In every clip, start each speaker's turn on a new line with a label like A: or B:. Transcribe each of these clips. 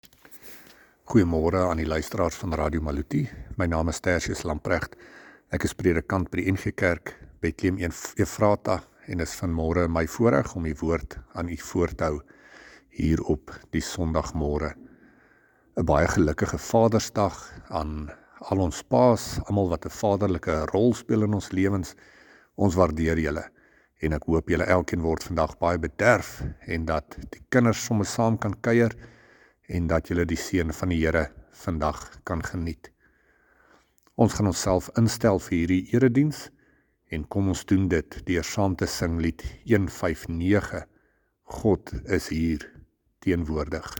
A: Goeiemôre aan die luisteraars van Radio Maluti. My naam is Tertius Lamprecht. Ek is predikant by die NG Kerk, Bethlehem Ephrata, en is vanmôre my voorreg om die woord aan u voor te hou hier op die Sondagmôre. 'n Baie gelukkige Vadersdag aan al ons paas, almal wat 'n vaderlike rol speel in ons lewens. Ons waardeer julle en ek hoop julle elkeen word vandag baie bederf en dat die kinders sommer saam kan kuier en dat julle die seën van die Here vandag kan geniet. Ons gaan onsself instel vir hierdie erediens en kom ons doen dit deur saam te sing lied 159. God is hier teenwoordig.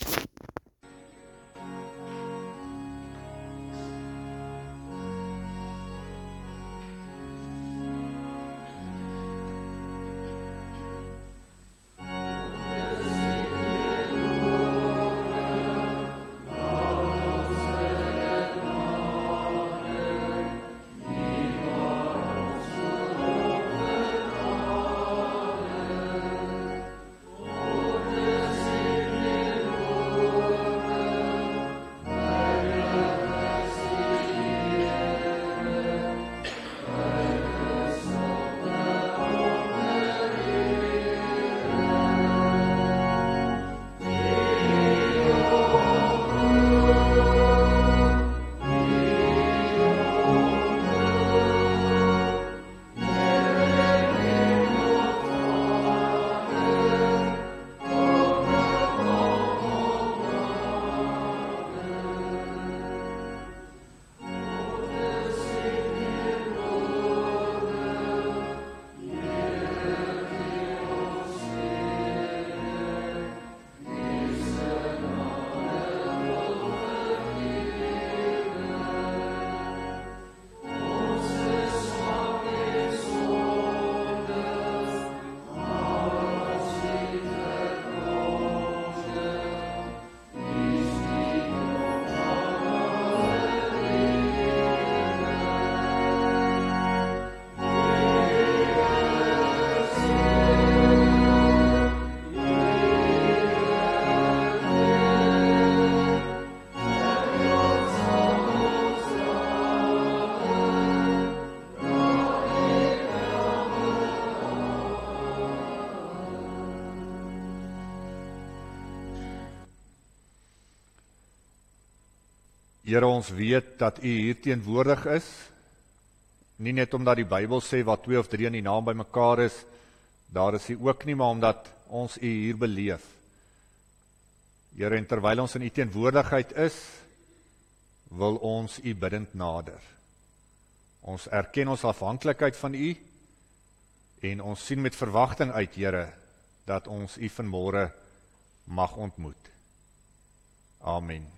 B: Here, ons weet dat U hier teenwoordig is, nie net omdat die Bybel sê wat 2 of 3 in die naam by mekaar is, daar is U ook nie, maar omdat ons U hier beleef. Here, en terwyl ons in U teenwoordigheid is, wil ons U bidend nader. Ons erken ons afhanklikheid van U, en ons sien met verwagting uit, Here, dat ons U vanmôre mag ontmoet. Amen.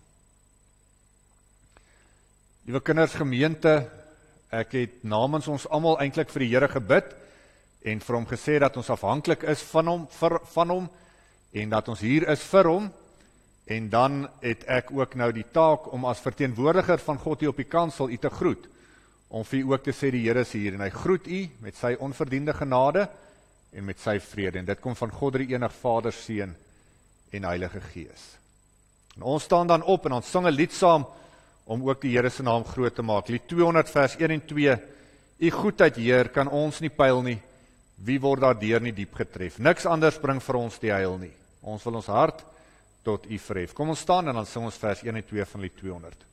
B: Liewe kinders, gemeente, ek het namens ons almal eintlik vir die Here gebid en vir hom gesê dat ons afhanklik is van hom en dat ons hier is vir hom, en dan het ek ook nou die taak om as verteenwoordiger van God hier op die kansel u te groet, om vir u ook te sê die Here is hier en hy groet u met sy onverdiende genade en met sy vrede, en dit kom van God die enige Vader, Seun en Heilige Gees. En ons staan dan op en ons sing 'n lied saam om ook die Here se naam groot te maak. Lied 200 vers 1 en 2. U goedheid, Heer, kan ons nie pyl nie. Wie word daardeur nie diep getref? Niks anders bring vir ons die heil nie. Ons wil ons hart tot U verhef. Kom ons staan en dan sing ons vers 1 en 2 van lied 200.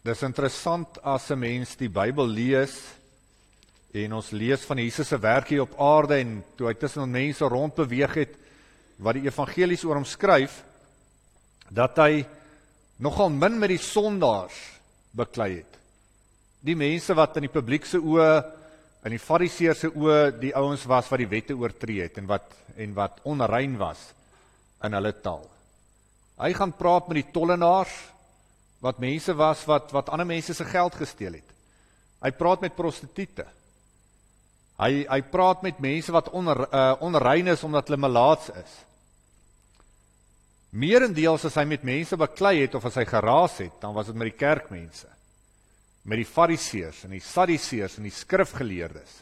B: Dis interessant as 'n mens die Bybel lees en ons lees van Jesus se werk hier op aarde en toe hy tussen mense rondbeweeg het wat die evangelies oor hom skryf, dat hy nogal min met die sondaars beklei het. Die mense wat in die publiek se oë, in die fariseërs se oë, die ouens was wat die wette oortree het en wat onrein was in hulle taal. Hy gaan praat met die tollenaars, wat mense was wat ander mense se geld gesteel het. Hy praat met prostituie. Hy praat met mense wat onrein is omdat hulle melaats is. Meerendeels as hy met mense beklei het of as hy geraas het, dan was dit met die kerkmense, met die fariseërs en die sadduseërs en die skrifgeleerdes.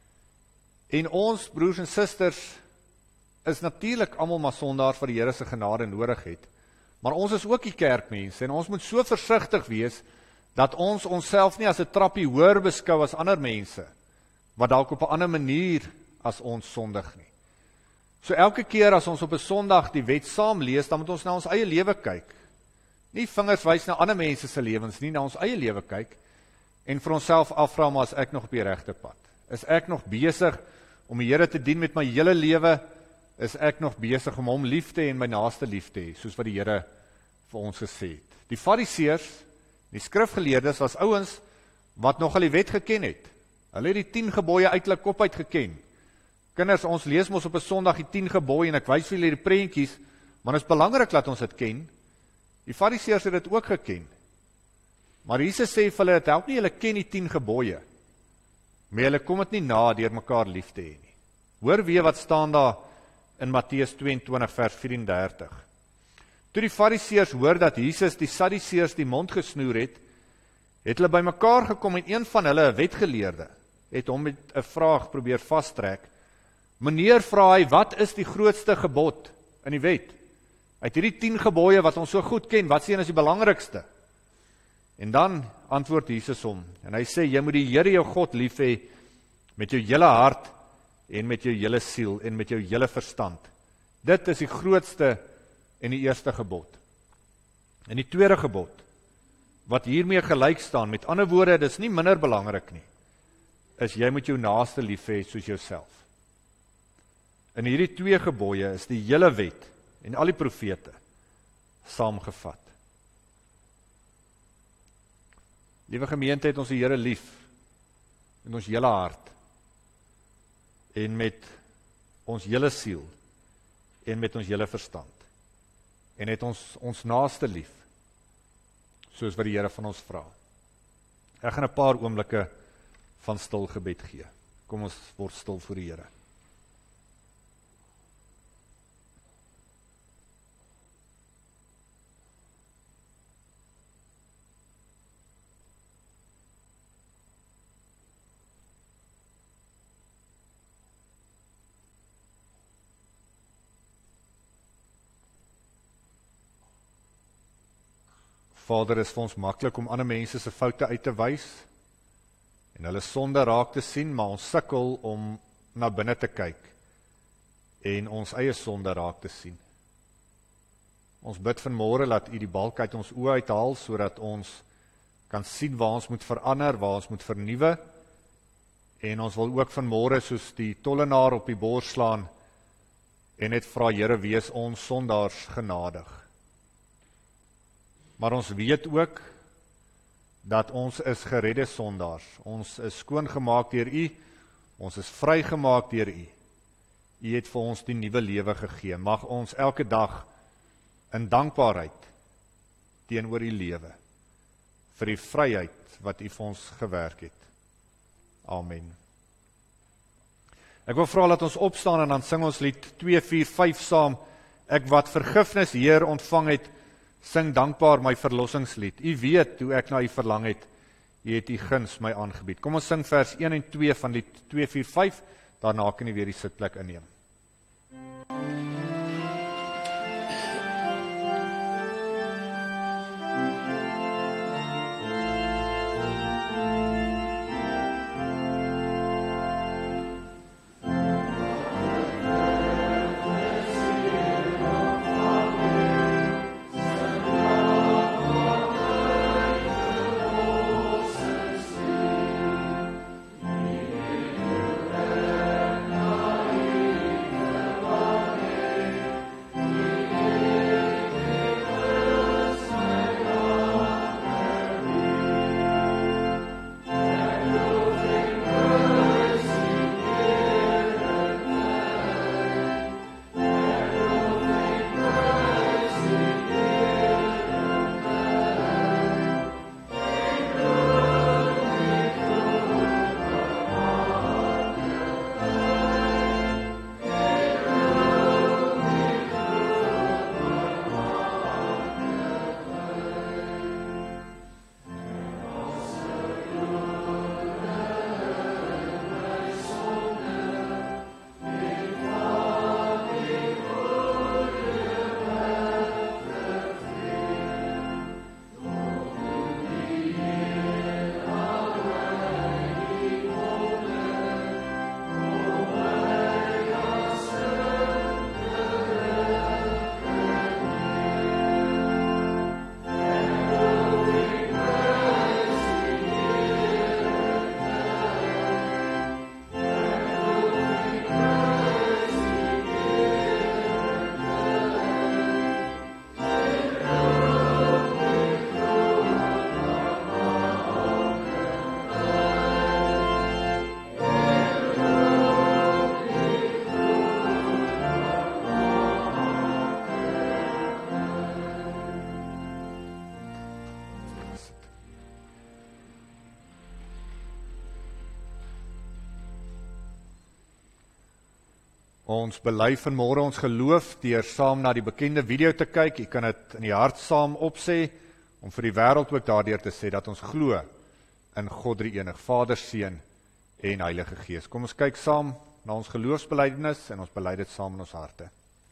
B: En ons broers en susters is natuurlik almal maar sondaars wat die Here se genade nodig het. Maar ons is ook die kerkmense en ons moet so versigtig wees dat ons onsself nie as 'n trappie hoër beskou as ander mense wat dalk op 'n ander manier as ons sondig nie. So elke keer as ons op 'n Sondag die wet saam lees, dan moet ons na ons eie lewe kyk. Nie vingers wys na ander mense se lewens nie, na ons eie lewe kyk en vir onsself afvra, maar is ek nog op die regte pad? Is ek nog besig om die Here te dien met my hele lewe? Is ek nog besig om hom lief te hê en my naaste lief te hê, soos wat die Here vir ons gesê het? Die fariseërs, die skrifgeleerdes was ouens wat nogal die wet geken het. Hulle het die 10 gebooie uit hulle kop uit geken. Kinders, ons lees mos op 'n Sondag die 10 gebooie en ek wys vir julle die prentjies, maar dit is belangrik dat ons dit ken. Die fariseërs het dit ook geken. Maar Jesus sê vir hulle, dit help nie julle ken die 10 gebooie, maar julle kom dit nie na deur mekaar lief te hê nie. Hoor weer wat staan daar in Matteus 22 vers 34. Toe die fariseërs hoor dat Jesus die sadduseërs die mond gesnoer het hulle bymekaar gekom en een van hulle, 'n wetgeleerde, het hom met 'n vraag probeer vastrek. Meneer, vra hy, wat is die grootste gebod in die wet? Uit hierdie 10 gebooie wat ons so goed ken, wat is die belangrikste? En dan antwoord Jesus hom en hy sê, jy moet die Here jou God lief hê met jou hele hart en met jou hele siel en met jou hele verstand. Dit is die grootste en die eerste gebod. En die tweede gebod, wat hiermee gelyk staan, met ander woorde, dis nie minder belangrik nie, is jy moet jou naaste lief hê soos jouself. In hierdie 2 gebooie is die hele wet en al die profete saamgevat. Liewe gemeente, het ons die Here lief met ons hele hart en met ons hele siel en met ons hele verstand. En het ons naaste lief soos wat die Here van ons vra. Ek gaan 'n paar oomblikke van stil gebed gee. Kom ons word stil voor die Here. Vader, is vir ons maklik om ander mense se foute uit te wys en hulle sonde raak te sien, maar ons sukkel om na binne te kyk en ons eie sonde raak te sien. Ons bid vanmôre dat U die balk uit ons oë uithaal, sodat ons kan sien waar ons moet verander, waar ons moet vernuwe, en ons wil ook vanmôre soos die tollenaar op die bors slaan en net vra, Here, wees ons sondaars genadig. Maar ons weet ook dat ons is geredde sondaars. Ons is skoongemaak deur U, ons is vrygemaak deur U. U het vir ons die nuwe lewe gegee. Mag ons elke dag in dankbaarheid teenoor U lewe vir die vryheid wat U vir ons gewerk het. Amen. Ek wil vra dat ons opstaan en dan sing ons lied 245 saam. Ek wat vergifnis, Heer, ontvang het, sing dankbaar my verlossingslied. U weet hoe ek na U verlang het. U het U guns my aangebied. Kom ons sing vers 1 en 2 van lied 245, daarna kan U weer die sitplek inneem. Ons bely vanmôre ons geloof deur saam na die bekende video te kyk. Jy kan dit in die hart saam opsê, om vir die wêreld ook daardeur te sê, dat ons glo in God drie-enig, Vader, Seun en Heilige Gees. Kom ons kyk saam na ons geloofsbelijdenis en ons bely dit saam in ons harte.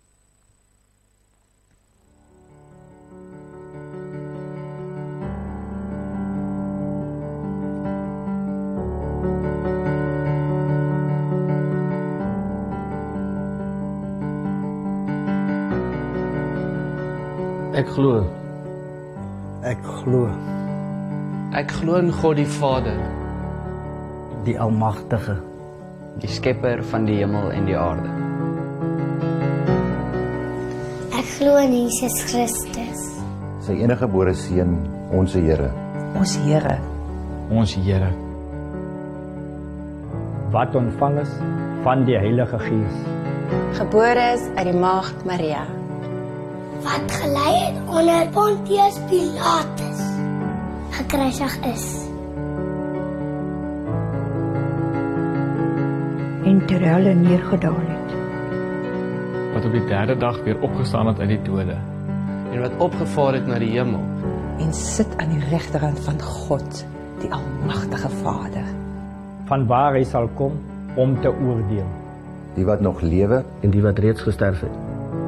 C: Ek glo.
D: Ek glo,
C: Ek glo in God die Vader,
D: die Almagtige,
E: die skepper van die hemel en die aarde.
F: Ek glo in Jesus Christus,
G: Sy enige gebore Seun, ons Here,
H: Ons Here,
C: ons Here,
D: wat ontvang is van die Heilige Gees,
H: gebore is uit die maagd Maria,
F: wat gelei het onder Pontius Pilatus, gekruisig is,
I: en ter helle neergedaal het,
C: wat op die derde dag weer opgestaan het uit die dode, en wat opgevaar het na die hemel,
H: en sit aan die regterhand van God, die Almagtige Vader,
D: vanwaar hy sal kom om te oordeel.
G: die wat nog lewe
C: en die wat reeds gesterf het.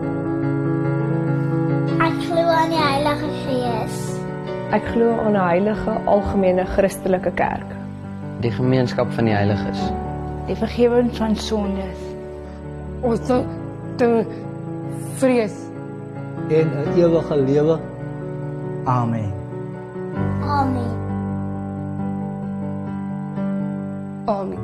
F: ek glo aan die Heilige Gees,
I: ek glo aan 'n heilige algemene Christelike kerk,
E: Die gemeenskap van die heiliges,
I: die vergifnis van sondes,
J: ons te vrees
D: En 'n ewige lewe. Amen.
F: Amen.
J: Amen.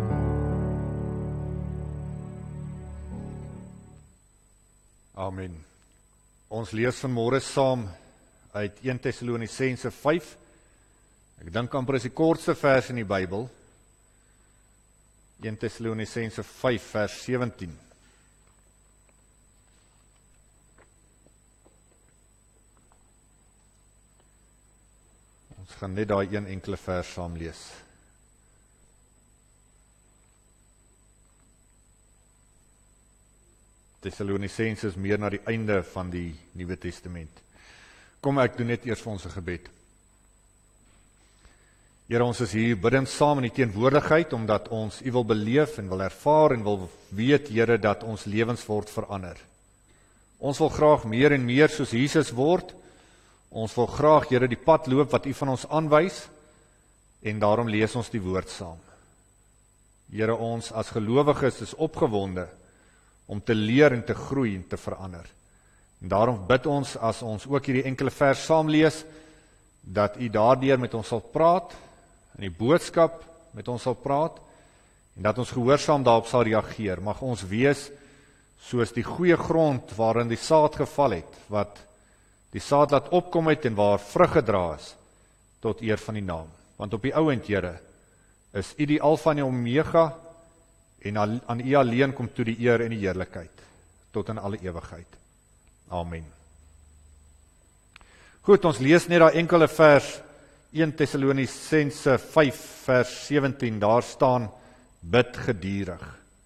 B: Amen. Ons lees vanmôre saam uit 1 Tessalonisense 5. Ek dink amper is die kortste vers in die Bybel. 1 Tessalonisense 5 vers 17. Ons gaan net daai een enkele vers saam lees. Tessalonisense is meer na die einde van die Nuwe Testament. Kom, ek doen net eers vir ons 'n gebed. Here, ons is hier bidend saam in die teenwoordigheid, omdat ons U wil beleef en wil ervaar en wil weet, Here, dat ons lewens word verander. Ons wil graag meer en meer soos Jesus word. Ons wil graag, Here, die pad loop wat U van ons aanwys, en daarom lees ons die woord saam. Here, ons as gelowiges is opgewonde om te leer en te groei en te verander. En daarom bid ons, as ons ook hierdie enkele vers saam lees, dat U daardeur met ons sal praat, en die boodskap met ons sal praat, en dat ons gehoorsaam daarop sal reageer. Mag ons wees soos die goeie grond waarin die saad geval het, wat die saad laat opkom het en waar vrug gedra is, tot eer van die naam. Want op die ouend, Here, is U die Alfa en die Omega, en aan U alleen kom toe die eer en die heerlikheid, tot in alle ewigheid. Amen. Goed, ons lees net daai enkele vers, 1 Tessalonisense 5 vers 17, daar staan, bid geduldig.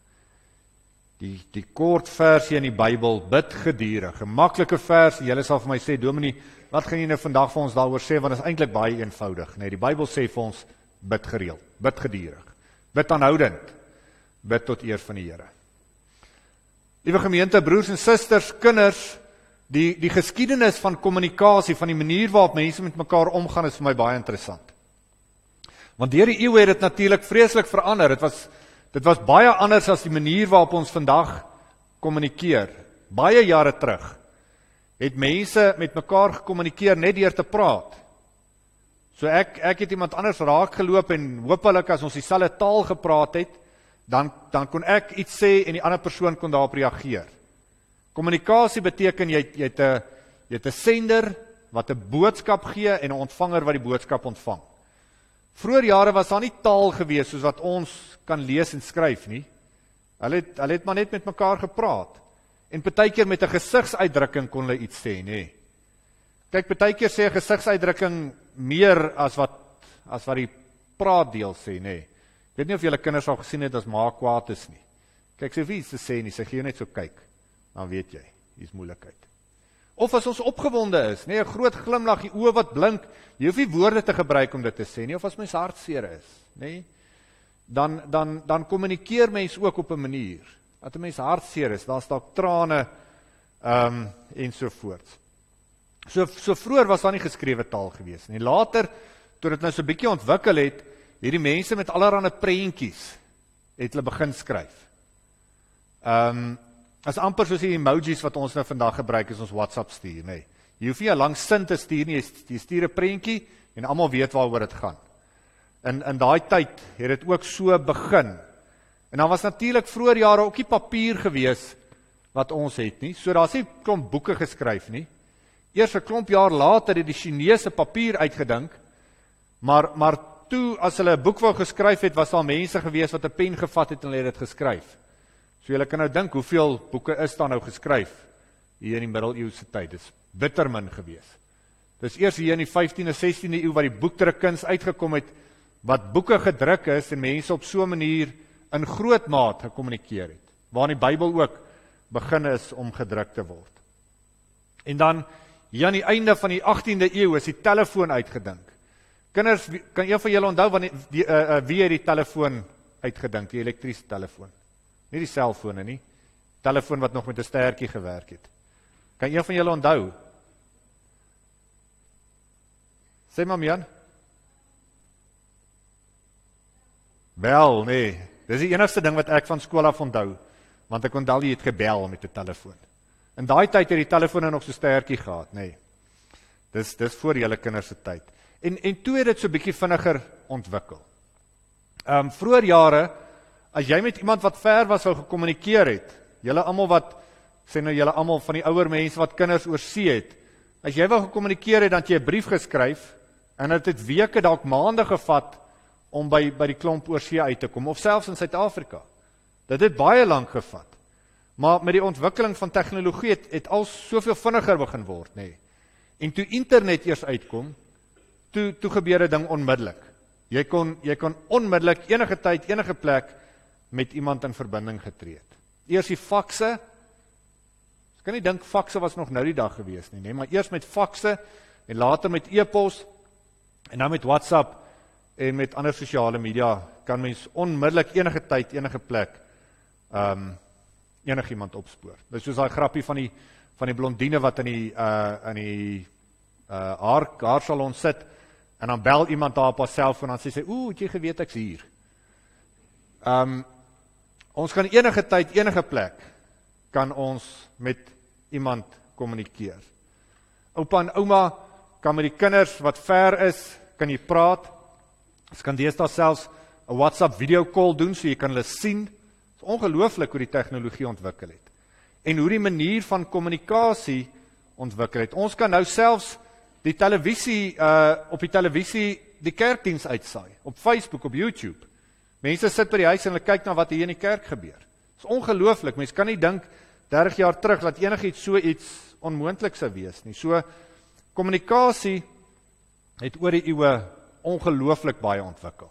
B: Die kort versie in die Bybel, bid geduldig, 'n maklike vers, julle sal vir my sê, Dominee, wat gaan jy nou vandag vir ons daaroor sê, want dit is eintlik baie eenvoudig, nee, die Bybel sê vir ons, bid gereeld, bid geduldig, bid aanhoudend, bid tot eer van die Here. Liewe gemeente, broers en susters, kinders, die geskiedenis van kommunikasie, van die manier waarop mense met mekaar omgaan, is vir my baie interessant. Want deur die eeue het dit natuurlik vreeslik verander. Dit was baie anders as die manier waarop ons vandag kommunikeer. Baie jare terug het mense met mekaar gekommunikeer net deur te praat. So ek het iemand anders raak geloop en hoopelik as ons dieselfde taal gepraat het, dan kon ek iets sê en die ander persoon kon daarop reageer. Kommunikasie beteken jy het 'n sender wat 'n boodskap gee en 'n ontvanger wat die boodskap ontvang. Vroeger jare was daar nie taal gewees soos wat ons kan lees en skryf nie. Hulle het maar net met mekaar gepraat. En partykeer met 'n gesigsuitdrukking kon hulle iets sê, nê. Kyk, partykeer sê 'n gesigsuitdrukking meer as wat die praatdeel sê, nê. Ek weet nie of julle kinders al gesien het as ma kwaad is nie. Kyk, sy hoef iets te sê nie, sy gee net so kyk. Dan weet jy, hier is moeilikheid. Of as ons opgewonde is, nee, 'n groot glimlag, die oë wat blink, jy hoef nie woorde te gebruik om dit te sê nie, of as mens hartseer is, nee, dan kommunikeer mens ook op 'n manier, dat 'n mens hartseer is, daar's dalk trane, en so voort. So vroeër was daar nie geskrewe taal gewees nie. Later, toe dit nou so 'n bietjie ontwikkel het, hierdie mense met allerlei prentjies, het hulle begin skryf. As amper soos die emojis wat ons nou vandag gebruik as ons WhatsApp stuur, nee. Jy hoef nie 'n lang sin te stuur nie, jy stuur 'n prentjie en almal weet waaroor dit gaan. In daai tyd het dit ook so begin. En dan was natuurlik vroeër jare ook nie papier gewees wat ons het nie. So daar's nie klomp boeke geskryf nie. Eers 'n klomp jaar later het die Chinese papier uitgedink, maar toe as hulle 'n boek wou geskryf het, was daar mense gewees wat 'n pen gevat het en hulle het dit geskryf. So julle kan nou dink hoeveel boeke is daar nou geskryf hier in die middeleeuse tyd. Dis bitter min gewees. Dis eers hier in die 15de, 16de eeu wat die boekdrukkuns uitgekom het, wat boeke gedruk is en mense op so 'n manier in groot maat gekommunikeer het, waarin die Bybel ook begin is om gedruk te word. En dan, hier aan die einde van die 18de eeu is die telefoon uitgedink. Kinders, kan een van julle onthou wie het die telefoon uitgedink, die elektriese telefoon? Nie die selfone nie, telefoon wat nog met 'n stertjie gewerk het. Kan een van julle onthou? Sê maar, Jan. Bel, nee. Dis die enigste ding wat ek van skool af onthou, want ek onthou jy het gebel met 'n telefoon. In daai tyd het die telefoon nog so stertjie gehad, nee. Dis voor julle kinders se tyd. En toe het dit so bietjie vinniger ontwikkel. Vroeër jare, as jy met iemand wat ver was wou gekommunikeer het, julle almal wat, sê nou julle almal van die ouer mense wat kinders oor see het, as jy wou gekommunikeer het, dan het jy 'n brief geskryf, en dit het weke, dalk maande gevat, om by die klomp oor see uit te kom, of selfs in Suid-Afrika. Dit het baie lank gevat. Maar met die ontwikkeling van tegnologie het al soveel vinniger begin word, nee. En toe internet eers uitkom, toe gebeur 'n ding onmiddellik. Jy kon onmiddellik enige tyd, enige plek met iemand in verbinding getree het. Eers die fakse, ek kan nie dink fakse was nog nou die dag gewees nie, nee, maar eers met fakse, en later met e-pos, en dan met WhatsApp, en met ander sosiale media, kan mens onmiddellik enige tyd, enige plek, enigiemand opspoor. Dis soos daai grappie van die blondine wat in die haarsalon sit, en dan bel iemand daar op haar selfoon, en dan sê sy, het jy geweet ek's hier? Ons kan enige tyd, enige plek, kan ons met iemand kommunikeer. Oupa en ouma kan met die kinders wat ver is, kan jy praat. Jy kan deesdae selfs 'n WhatsApp video call doen, so jy kan hulle sien. Dit is ongelooflik hoe die tegnologie ontwikkel het. En hoe die manier van kommunikasie ontwikkel het. Ons kan nou selfs die televisie, op die televisie die kerkdiens uitsaai, op Facebook, op YouTube. Mense sit by die huis en hulle kyk na wat hier in die kerk gebeur. Dit is ongelooflik, mense kan nie dink 30 jaar terug dat enigiets so iets onmoontlik sou wees nie. So, kommunikasie het oor die eeue ongelooflik baie ontwikkel.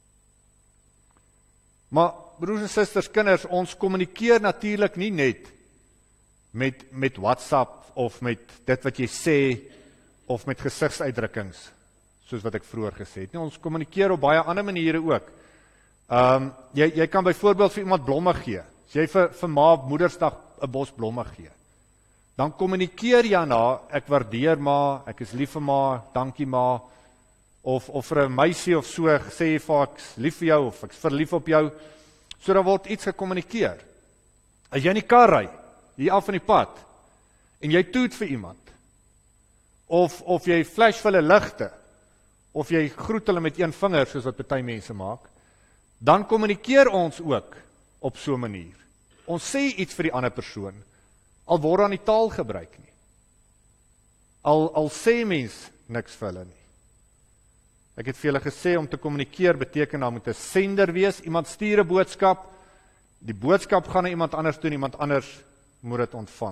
B: Maar, broers en susters, kinders, ons kommunikeer natuurlik nie net met WhatsApp, of met dit wat jy sê, of met gesigsuitdrukkings, soos wat ek vroeër gesê het. Ons kommunikeer op baie ander maniere ook. Jy kan byvoorbeeld vir iemand blomme gee. As jy vir ma op Moedersdag 'n bos blomme gee, dan kommunikeer jy na, ek waardeer ma, ek is lief vir ma, dankie ma, of vir 'n meisie of so, sê jy vir ek's lief vir jou, of ek's verlief op jou, so daar word iets gekommunikeer. As jy in die kar ry, hier af van die pad, en jy toet vir iemand, of jy flash vir hulle ligte, of jy groet hulle met een vinger, soos wat party mense maak, dan kommunikeer ons ook op so 'n manier. Ons sê iets vir die ander persoon, al word daar nie taal gebruik nie. Al sê mens niks vir hulle nie. Ek het vir julle gesê, om te kommunikeer beteken daar moet 'n sender wees, iemand stuur 'n boodskap, die boodskap gaan na iemand anders toe, en iemand anders moet dit ontvang.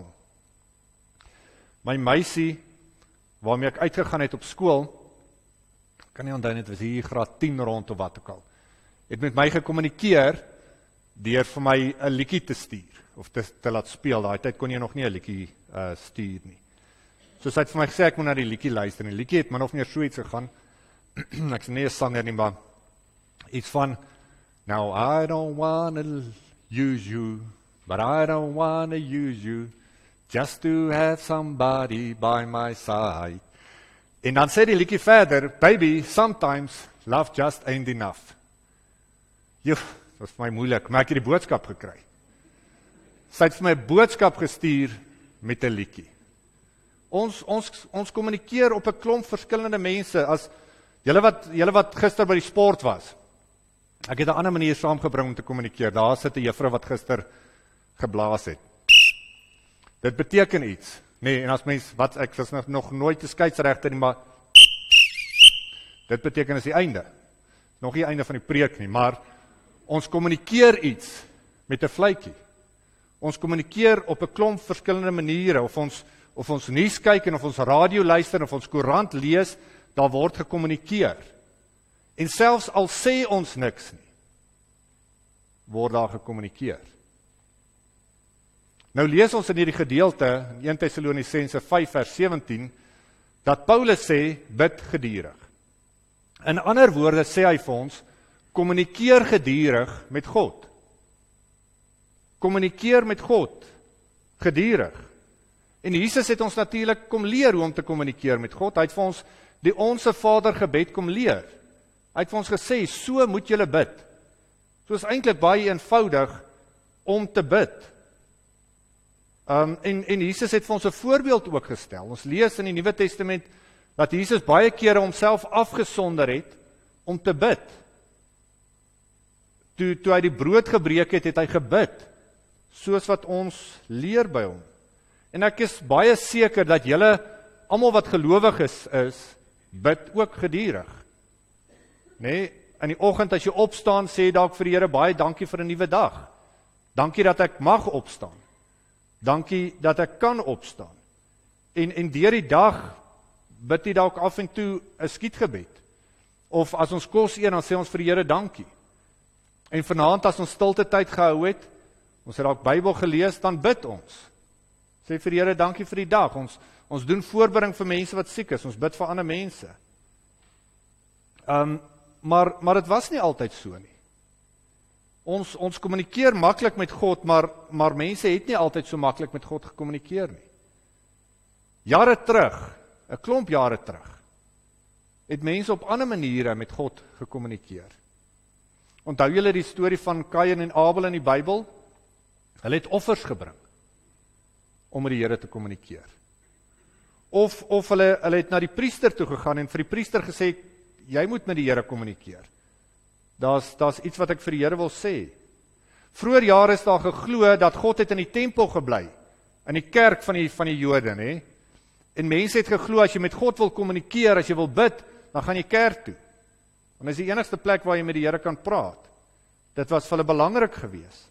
B: My meisie, waarmee ek uitgegaan het op skool, kan nie onthou net, was hier graad 10 rond of wat ook al, het met my gekommunikeer, deur vir my 'n liedjie te stuur, of te laat speel. Daai tyd kon jy nog nie 'n liedjie stuur nie. So sy het vir my gesê, ek moet na die liedjie luister, en die liedjie het min of meer so iets gegaan, ek is nie 'n sanger nie, maar iets van, now I don't wanna use you, but I don't wanna use you, just to have somebody by my side. En dan sê die liedjie verder, baby, sometimes love just ain't enough. Joh, dit was vir my moeilik, maar ek het die boodskap gekry. Sy het vir my 'n boodskap gestuur met 'n liedjie. Ons kommunikeer op 'n klomp verskillende mense. As julle wat gister by die sport was, ek het 'n ander manier saamgebring om te kommunikeer. Daar sit 'n juffrou wat gister geblaas het. Dit beteken iets. Nee, en as mens, ek was nog nooit 'n skeieregter nie, maar dit beteken is die einde. Nog nie die einde van die preek nie, maar ons kommunikeer iets met 'n fluitjie. Ons kommunikeer op 'n klomp verskillende maniere, of ons nuus kyk en of ons radio luister en of ons koerant lees, daar word gekommunikeer. En selfs al sê ons niks nie, word daar gekommunikeer. Nou lees ons in hierdie gedeelte, in 1 Tessalonisense 5 vers 17, dat Paulus sê, bid gedurig. In ander woorde sê hy vir ons, kommunikeer gedurig met God. Kommunikeer met God, gedurig. En Jesus het ons natuurlik kom leer hoe om te kommunikeer met God. Hy het vir ons die Onse Vader gebed kom leer. Hy het vir ons gesê, so moet julle bid. So is eintlik baie eenvoudig om te bid. En Jesus het vir ons 'n voorbeeld ook gestel. Ons lees in die Nuwe Testament dat Jesus baie kere homself afgesonder het om te bid. Toe hy die brood gebreek het, het hy gebid, soos wat ons leer by hom. En ek is baie seker dat julle, almal wat gelowig is, bid ook gedurig. Nee, in die oggend as jy opstaan, sê dalk vir die Here, baie dankie vir 'n nuwe dag. Dankie dat ek mag opstaan. Dankie dat ek kan opstaan. En deur die dag bid jy dalk af en toe 'n skietgebed. Of as ons kos eet, dan sê ons vir die Here dankie. En vanaand as ons stilte tyd gehou het, ons het dalk Bybel gelees, dan bid ons. Sê vir die Here dankie vir die dag. Ons doen voorbereiding vir mense wat siek is. Ons bid vir ander mense. Maar dit was nie altyd so nie. Ons kommunikeer maklik met God, maar mense het nie altyd so maklik met God gekommunikeer nie. Jare terug, 'n klomp jare terug, het mense op ander maniere met God gekommunikeer. Onthou julle die storie van Kain en Abel in die Bybel? Hulle het offers gebring om met die Here te kommunikeer. Of hulle het na die priester toe gegaan en vir die priester gesê, jy moet met die Here kommunikeer. Daar's iets wat ek vir die Here wil sê. Vroeger jare is daar geglo dat God het in die tempel gebly, in die kerk van die Jode, hè? En mense het geglo, as jy met God wil kommunikeer, as jy wil bid, dan gaan jy kerk toe. Want dit is die enigste plek waar jy met die Here kan praat. Dit was vir hulle belangrik geweest.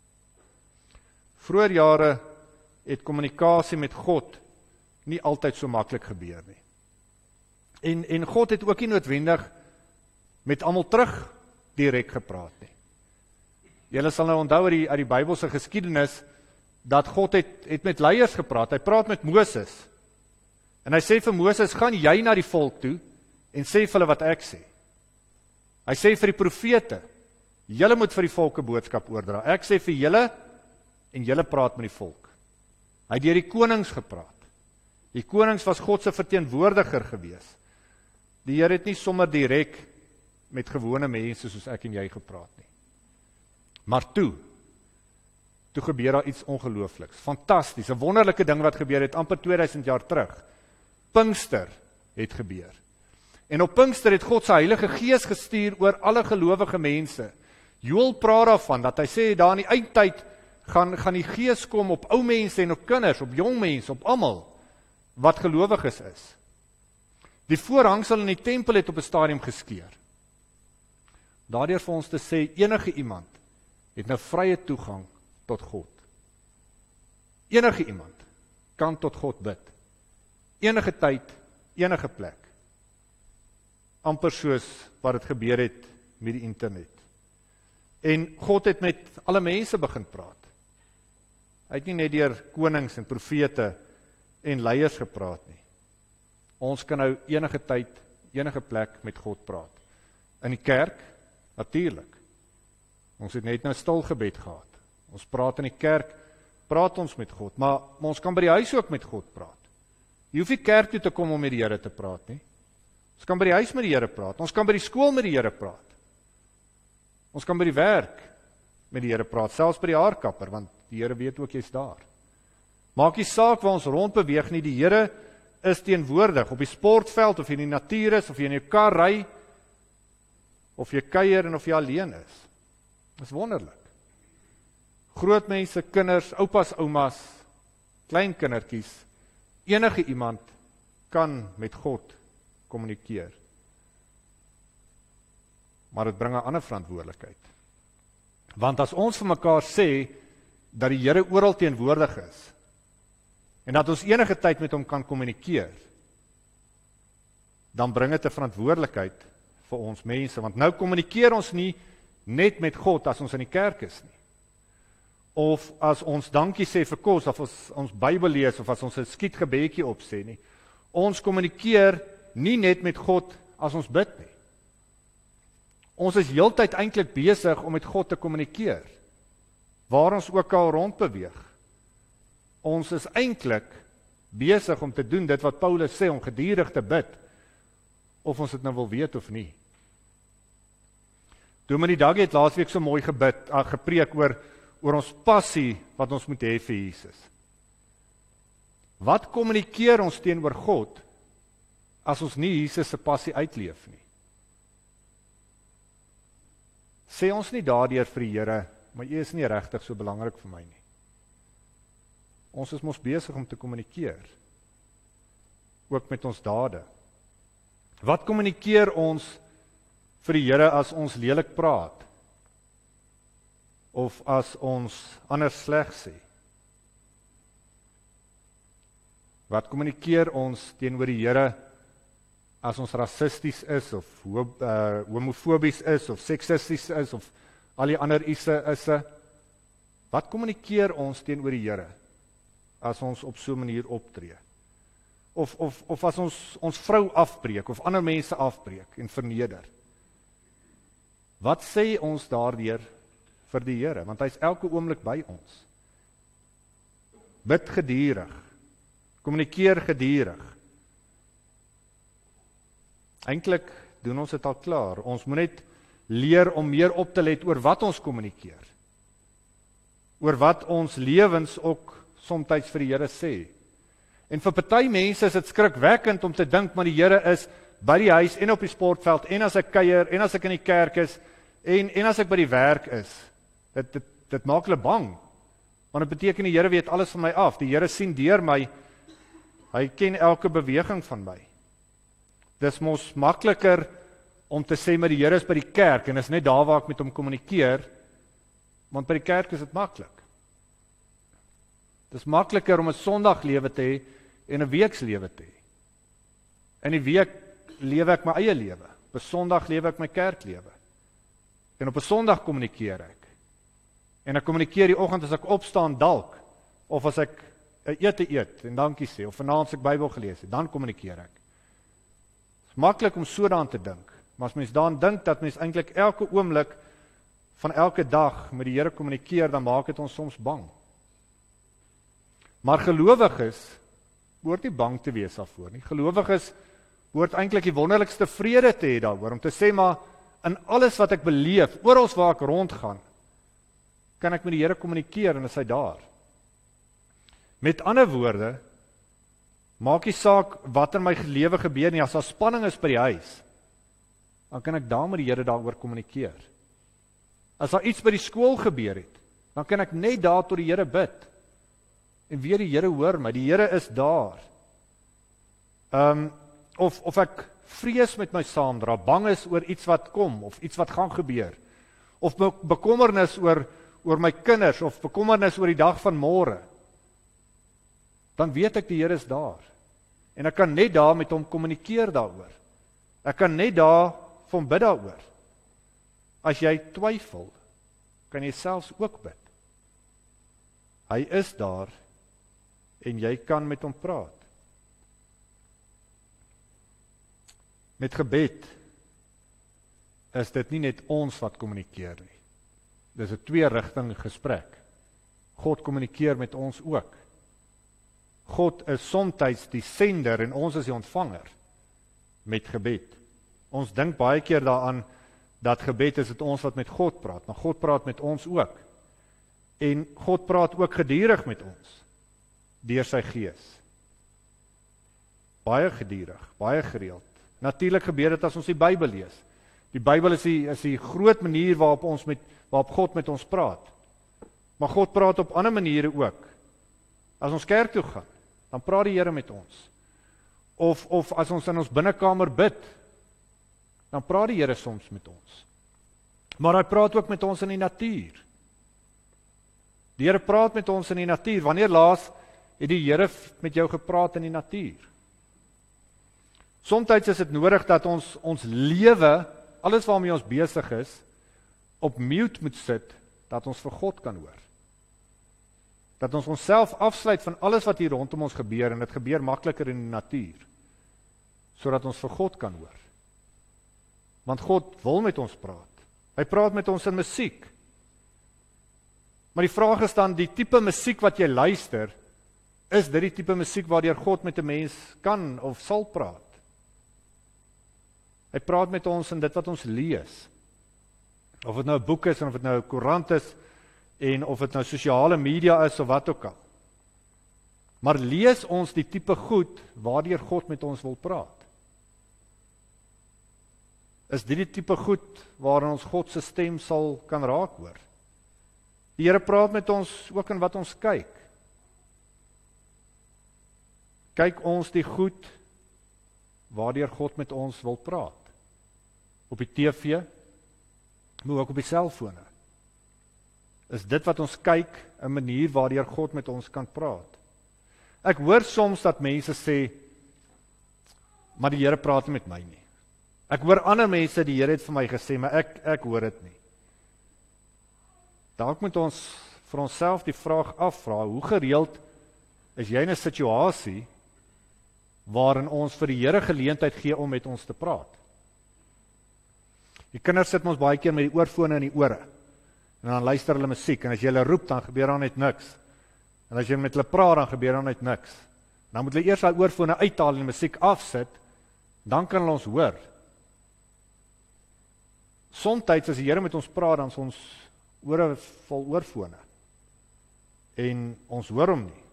B: Vroeger jare het kommunikasie met God nie altyd so maklik gebeur nie. En God het ook nie noodwendig met almal terug direk gepraat nie. Julle sal nou onthou uit die Bybelse geskiedenis, dat God het met leiers gepraat. Hy praat met Moses. En hy sê vir Moses, gaan jy na die volk toe, en sê vir hulle wat ek sê. Hy sê vir die profete, julle moet vir die volk 'n boodskap oordra. Ek sê vir julle, en julle praat met die volk. Hy het deur die konings gepraat. Die konings was God se verteenwoordiger gewees. Die Here het nie sommer direk met gewone mense soos ek en jy gepraat nie. Maar toe gebeur daar iets ongeloofliks, fantasties, 'n wonderlike ding wat gebeur het amper 2000 jaar terug. Pinkster het gebeur. En op Pinkster het God se Heilige Gees gestuur oor alle gelowige mense. Joel praat daarvan, dat hy sê, daar in die eindtyd gaan die Gees kom op ou mense en op kinders, op jong mense, op almal wat gelowiges is. Die voorhangsel in die tempel het op 'n stadium geskeur. Daardeur vir ons te sê, enige iemand het nou vrye toegang tot God. Enige iemand kan tot God bid. Enige tyd, enige plek. Amper soos wat het gebeur het met die internet. En God het met alle mense begin praat. Hy het nie net deur konings en profete en leiers gepraat nie. Ons kan nou enige tyd, enige plek met God praat. In die kerk, natuurlik. Ons het net nou stilgebed gehad. Ons praat in die kerk, praat ons met God, maar ons kan by die huis ook met God praat. Jy hoef nie kerk toe te kom om met die Here te praat nie. Ons kan by die huis met die Here praat. Ons kan by die skool met die Here praat. Ons kan by die werk met die Here praat, selfs by die haarkapper, want die Here weet ook jy's daar. Maak nie saak waar ons rondbeweeg nie, die Here is teenwoordig, op die sportveld, of jy in die natuur is, of jy in jou kar ry, of jy kuier en of jy alleen is. Dis wonderlik. Groot mense, kinders, oupas, oumas, klein kindertjies, enige iemand kan met God kommunikeer. Maar dit bring 'n ander verantwoordelikheid. Want as ons vir mekaar sê dat die Here oral teenwoordig is en dat ons enige tyd met hom kan kommunikeer, dan bring dit 'n verantwoordelikheid vir ons mense, want nou kommunikeer ons nie net met God as ons in die kerk is nie. Of as ons dankie sê vir kos, of as ons Bybel lees, of as ons 'n skietgebedjie opsê nie. Ons kommunikeer nie net met God as ons bid nie. Ons is heeltyd eintlik besig om met God te kommunikeer, waar ons ook al rondbeweeg. Ons is eintlik besig om te doen dit wat Paulus sê, om gedurig te bid, of ons dit nou wil weet of nie. Dominee Dag het laasweek so mooi gepreek oor ons passie wat ons moet hê vir Jesus. Wat kommunikeer ons teenoor God as ons nie Jesus se passie uitleef nie? Sê ons nie daardeur vir die Here, maar jy is nie regtig so belangrik vir my nie. Ons is mos besig om te kommunikeer, ook met ons dade. Wat kommunikeer ons vir die Here as ons lelik praat? Of as ons anders sleg sê? Wat kommunikeer ons teenoor die Here as ons rassisties is, of homofobies is, of seksisties is, of al die ander is? Wat kommunikeer ons teenoor die Here as ons op so 'n manier optree? Of as ons vrou afbreek, of ander mense afbreek en verneder? Wat sê ons daardeur vir die Here? Want hy is elke oomblik by ons. Bid gedurig, kommunikeer gedurig. Eintlik doen ons dit al klaar. Ons moet net leer om meer op te let oor wat ons kommunikeer. Oor wat ons lewens ook soms vir die Here sê. En vir party mense is dit skrikwekkend om te dink, maar die Here is by die huis en op die sportveld, en as ek kuier, en as ek in die kerk is, en as ek by die werk is. Dit maak hulle bang. Want dit beteken die Here weet alles van my af. Die Here sien deur my. Hy ken elke beweging van my. Dis mos makliker om te sê maar die Here is by die kerk en is net daar waar ek met hom kommunikeer, want by die kerk is dit maklik. Dis makliker om 'n Sondaglewe te hê en 'n weekslewe te hê. In die week lewe ek my eie lewe. Op 'n Sondag lewe ek my kerklewe. En op 'n Sondag kommunikeer ek. En ek kommunikeer die oggend as ek opstaan dalk, of as ek 'n ete eet en dankie sê, of vanaand as ek Bybel gelees het, dan kommunikeer ek. Dit is maklik om so daaraan te dink, maar as mens daaraan dink dat mens eintlik elke oomblik van elke dag met die Here kommunikeer, dan maak dit ons soms bang. Maar gelowiges behoort nie bang te wees daarvoor nie. Gelowiges behoort eintlik die wonderlikste vrede te hê daaroor, om te sê maar, in alles wat ek beleef, oral waar ek rondgaan, kan ek met die Here kommunikeer en is hy daar. Met ander woorde, maak nie saak wat in my lewe gebeur nie, as daar spanning is by die huis, dan kan ek daar met die Here daaroor kommunikeer. As daar iets by die skool gebeur het, dan kan ek net daar tot die Here bid. En weer die Here hoor my, die Here is daar. Of ek vrees met my saamdra, bang is oor iets wat kom, of iets wat gaan gebeur, of bekommernis oor my kinders, of bekommernis oor die dag van môre, dan weet ek die Here is daar. En ek kan net daar met hom kommunikeer daaroor. Ek kan net daar vir hom bid daaroor. As jy twyfel, kan jy selfs ook bid. Hy is daar en jy kan met hom praat. Met gebed is dit nie net ons wat kommunikeer nie. Dis 'n twee-rigting gesprek. God kommunikeer met ons ook. God is soms die sender en ons is die ontvanger met gebed. Ons dink baie keer daaraan dat gebed is dit ons wat met God praat, maar God praat met ons ook. En God praat ook gedurig met ons deur sy Gees. Baie gedurig, baie gereeld. Natuurlik gebeur dit as ons die Bybel lees. Die Bybel is die groot manier waarop God met ons praat. Maar God praat op ander maniere ook. As ons kerk toe gaan, dan praat die Here met ons. Of as ons in ons binnekamer bid, dan praat die Here soms met ons. Maar hy praat ook met ons in die natuur. Die Here praat met ons in die natuur. Wanneer laas het die Here met jou gepraat in die natuur? Somstyds is dit nodig dat ons lewe, alles waarmee ons besig is, op mute moet sit, dat ons vir God kan hoor. Dat ons onsself afsluit van alles wat hier rondom ons gebeur, en dit gebeur makliker in die natuur, sodat ons vir God kan hoor. Want God wil met ons praat. Hy praat met ons in musiek. Maar die vraag is dan, die tipe musiek wat jy luister, is dit die tipe musiek waardeur God met 'n mens kan of sal praat? Hy praat met ons in dit wat ons lees. Of dit nou 'n boek is, of dit nou 'n koerant is, en of dit nou sosiale media is, of wat ook al. Maar lees ons die tipe goed waardeur God met ons wil praat? Is dit die tipe goed waarin ons God se stem sal kan raak hoor? Die Here praat met ons ook in wat ons kyk. Kyk ons die goed waardeur God met ons wil praat? Op die TV, maar ook op die selfone. Is dit wat ons kyk 'n manier waardeur God met ons kan praat? Ek hoor soms dat mense sê, maar die Here praat nie met my nie. Ek hoor ander mense, die Here het vir my gesê, maar ek hoor dit nie. Dalk moet ons vir onsself die vraag afvra, hoe gereeld is jy in 'n situasie waarin ons vir die Here geleentheid gee om met ons te praat? Die kinders sit ons baie keer met die oorfone in die ore, en dan luister hulle musiek, en as jy hulle roep, dan gebeur daar net niks. En as jy met hulle praat, dan gebeur daar net niks. Dan moet hulle eers daai oorfone uithaal en die musiek afsit, dan kan hulle ons hoor. Somstyds as die Here met ons praat, dan is ons ore vol oorfone. En ons hoor hom nie.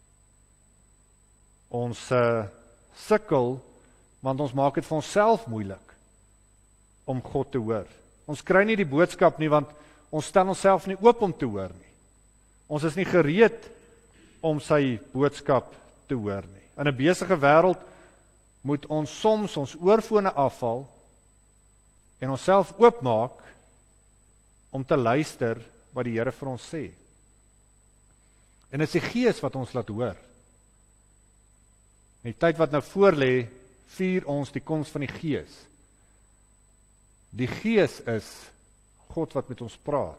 B: Ons sukkel, want ons maak dit vir onsself moeilik om God te hoor. Ons kry nie die boodskap nie, want ons stel onsself nie oop om te hoor nie. Ons is nie gereed om sy boodskap te hoor nie. In 'n besige wêreld moet ons soms ons oorfone afhaal en onsself oopmaak om te luister wat die Here vir ons sê. En dit is die Gees wat ons laat hoor. In die tyd wat nou voorlê, vier ons die koms van die Gees. Die Gees is God wat met ons praat.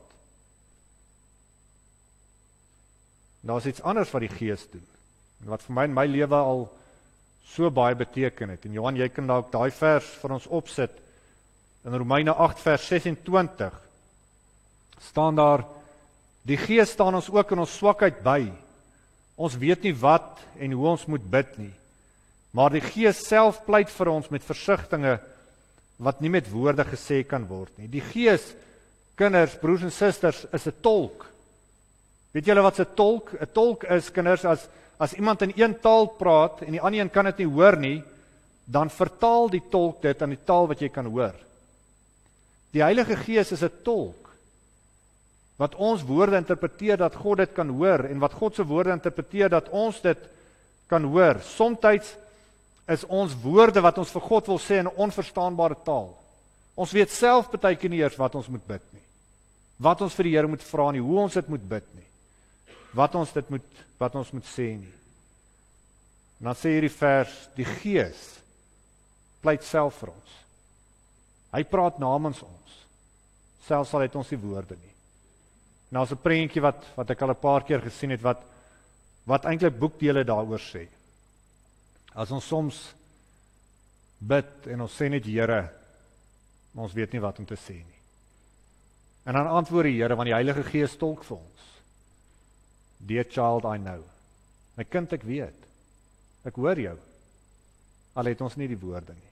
B: Daar is iets anders wat die Gees doen, en wat vir my in my lewe al so baie beteken het. En Johan, jy kan dalk daai vers vir ons opsit. In Romeine 8 vers 26 staan daar, die Gees staan ons ook in ons swakheid by. Ons weet nie wat en hoe ons moet bid nie, maar die Gees self pleit vir ons met versigtinge wat nie met woorde gesê kan word nie. Die Gees, kinders, broers en susters, is 'n tolk. Weet julle wat 'n tolk? 'n Tolk is, kinders, as iemand in een taal praat en die ander een kan dit nie hoor nie, dan vertaal die tolk dit aan die taal wat jy kan hoor. Die Heilige Gees is 'n tolk wat ons woorde interpreteer dat God dit kan hoor, en wat God se woorde interpreteer dat ons dit kan hoor. Somstyds is ons woorde wat ons vir God wil sê in 'n onverstaanbare taal. Ons weet self baie keer nie eers wat ons moet bid nie. Wat ons vir die Here moet vra nie, hoe ons dit moet bid nie. Wat ons moet sê nie. En dan sê hierdie vers, die Gees pleit self vir ons. Hy praat namens ons. Selfs al het ons die woorde nie. En daar's 'n prentjie wat ek al 'n paar keer gesien het, wat eintlik boekdele daaroor sê. As ons soms bid en ons sê net Here, maar ons weet nie wat om te sê nie. En dan antwoord die Here, want die Heilige Gees tolk vir ons. Dear child, I know. My kind, ek weet. Ek hoor jou. Al het ons nie die woorde nie.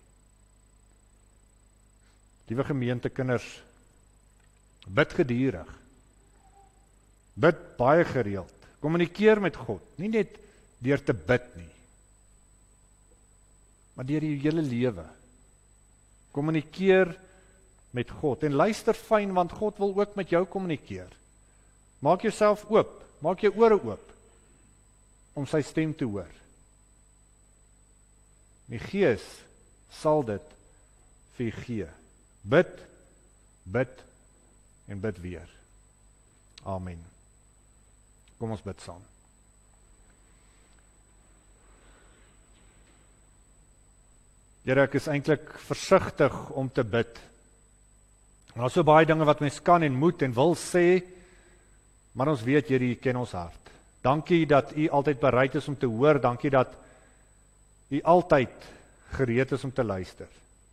B: Liewe gemeentekinders, bid gedurig. Bid baie gereeld. Kommunikeer met God, nie net deur te bid nie, maar deur die hele lewe. Kommunikeer met God en luister fyn, want God wil ook met jou kommunikeer. Maak jouself oop, maak jou ore oop om sy stem te hoor. Die Gees sal dit vir u gee. Bid, bid en bid weer. Amen. Kom ons bid saam. Here, ek is eintlik versigtig om te bid. Daar's so baie dinge wat mens kan en moet en wil sê, maar ons weet, Here, U ken ons hart. Dankie dat U altyd bereid is om te hoor, dankie dat U altyd gereed is om te luister.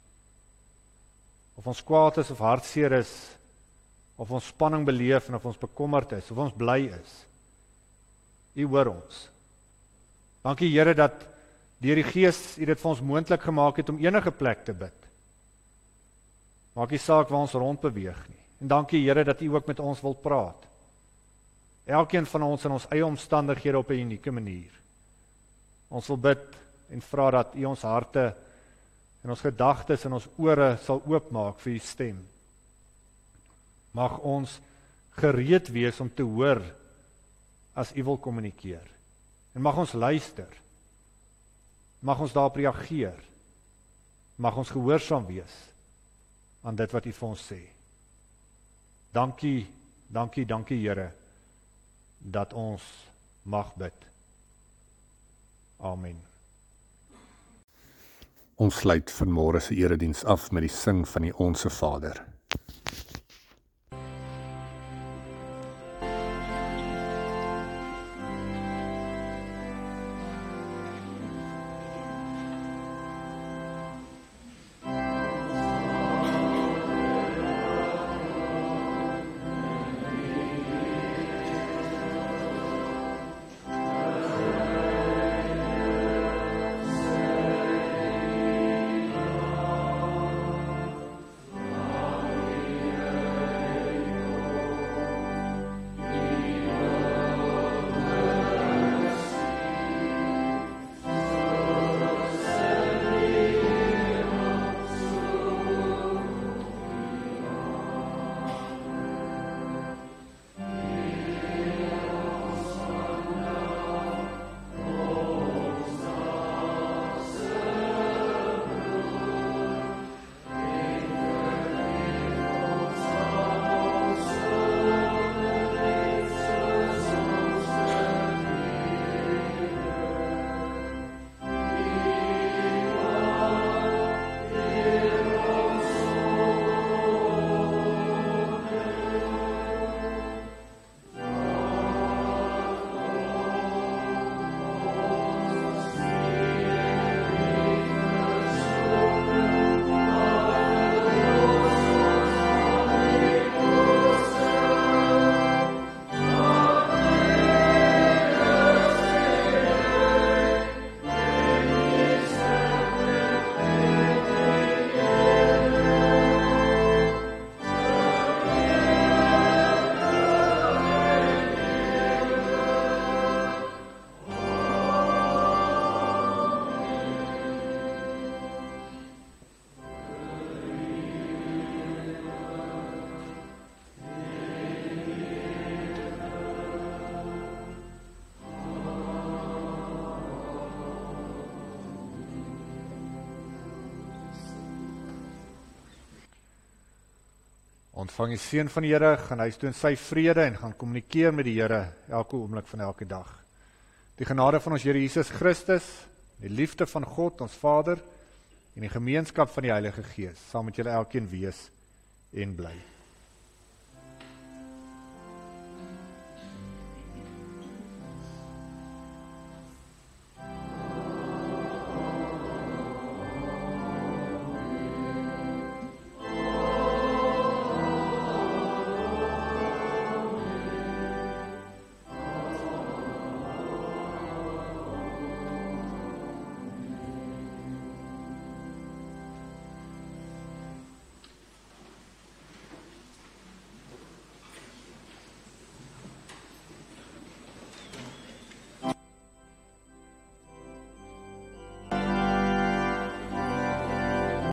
B: Of ons kwaad is of hartseer is, of ons spanning beleef en of ons bekommerd is, of ons bly is. U hoor ons. Dankie Here dat deur die Gees U dit vir ons moontlik gemaak het om enige plek te bid. Maak nie saak waar ons rond beweeg nie. En dankie Here dat U ook met ons wil praat. Elkeen van ons in ons eie omstandighede op 'n unieke manier. Ons wil bid en vra dat U ons harte en ons gedagtes en ons ore sal oopmaak vir U stem. Mag ons gereed wees om te hoor as U wil kommunikeer. En mag ons luister. Mag ons daarop reageer. Mag ons gehoorsaam wees aan dit wat U vir ons sê. Dankie, dankie, dankie Here, dat ons mag bid. Amen.
A: Ons sluit vanmôre se erediens af met die sing van die Onse Vader.
B: Ontvang die seën van die Here, gaan huis toe in sy vrede en gaan kommunikeer met die Here elke oomblik van elke dag. Die genade van ons Here Jesus Christus, die liefde van God ons Vader en die gemeenskap van die Heilige Gees saam met julle elkeen wees en bly.